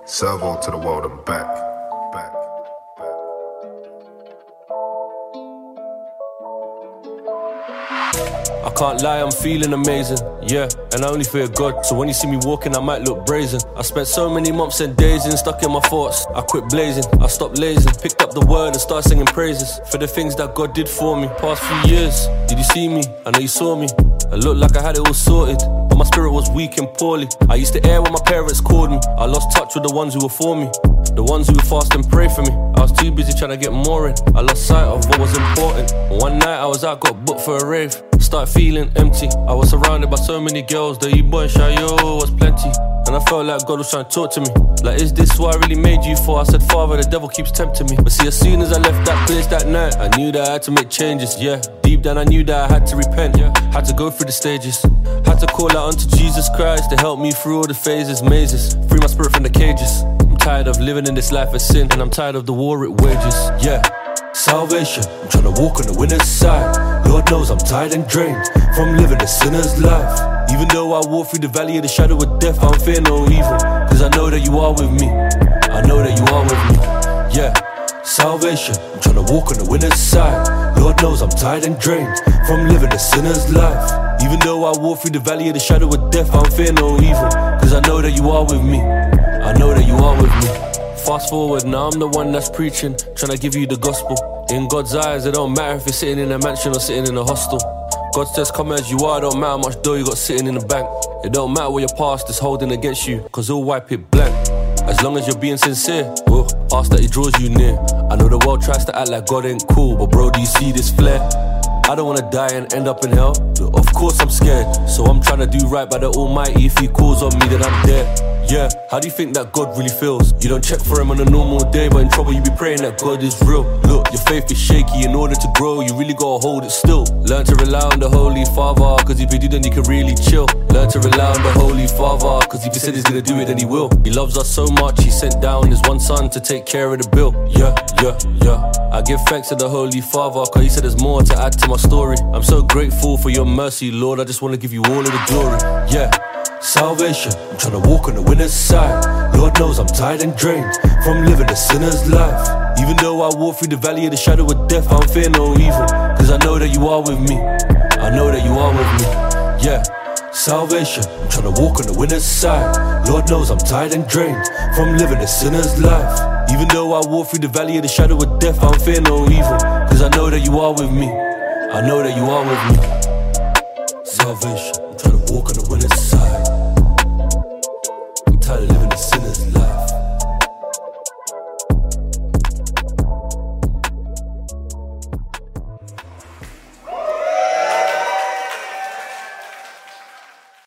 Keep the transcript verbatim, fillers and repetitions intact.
Servo to the world and back, back, back. I can't lie, I'm feeling amazing, yeah, and I only fear God. So when you see me walking, I might look brazen. I spent so many months and days in, stuck in my thoughts. I quit blazing, I stopped lazing, picked up the word and started singing praises for the things that God did for me. Past few years, did you see me? I know you saw me. I looked like I had it all sorted, but my spirit was weak and poorly. I used to air when my parents called me. I lost touch with the ones who were for me, the ones who would fast and pray for me. I was too busy trying to get more in. I lost sight of what was important. One night I was out, got booked for a rave. Started feeling empty. I was surrounded by so many girls, the E-boy and Shayo was plenty. And I felt like God was trying to talk to me. Like, is this what I really made you for? I said, Father, the devil keeps tempting me. But see, as soon as I left that place that night, I knew that I had to make changes, yeah. Deep down I knew that I had to repent, yeah. Had to go through the stages. Had to call out unto Jesus Christ to help me through all the phases, mazes. Free my spirit from the cages. I'm tired of living in this life of sin, and I'm tired of the war it wages, yeah. Salvation, I'm trying to walk on the winner's side. Lord knows I'm tired and drained from living a sinner's life. Even though I walk through the valley of the shadow of death, I don't fear no evil, cause I know that you are with me. I know that you are with me, yeah. Salvation, I'm trying to walk on the winner's side. Lord knows I'm tired and drained from living a sinner's life. Even though I walk through the valley of the shadow of death, I don't fear no evil, cause I know that you are with me. I know that you are with me. Fast forward, now I'm the one that's preaching, trying to give you the gospel. In God's eyes, it don't matter if you're sitting in a mansion or sitting in a hostel. God says come as you are, don't matter how much dough you got sitting in the bank. It don't matter what your past is holding against you, cause he'll wipe it blank. As long as you're being sincere, well, ask that he draws you near. I know the world tries to act like God ain't cool, but bro, do you see this flare? I don't wanna die and end up in hell. Of course I'm scared, so I'm trying to do right by the Almighty. If he calls on me, then I'm there. Yeah, how do you think that God really feels? You don't check for him on a normal day, but in trouble you be praying that God is real. Look, your faith is shaky, in order to grow you really gotta hold it still. Learn to rely on the Holy Father, cause if you do then you can really chill. Learn to rely on the Holy Father, cause if he said he's gonna do it then he will. He loves us so much, he sent down his one son to take care of the bill. Yeah, yeah, yeah. I give thanks to the Holy Father, cause he said there's more to add to my story. I'm so grateful for your mercy, Lord, I just wanna give you all of the glory. Yeah. Salvation, I'm trying to walk on the winner's side. Lord knows I'm tired and drained from living a sinner's life. Even though I walk through the valley of the shadow of death, I don't fear no evil, cause I know that you are with me. I know that you are with me, yeah. Salvation, I'm trying to walk on the winner's side. Lord knows I'm tired and drained from living a sinner's life. Even though I walk through the valley of the shadow of death, I don't fear no evil, cause I know that you are with me. I know that you are with me. Salvation, I'm trying to walk on the winner's side.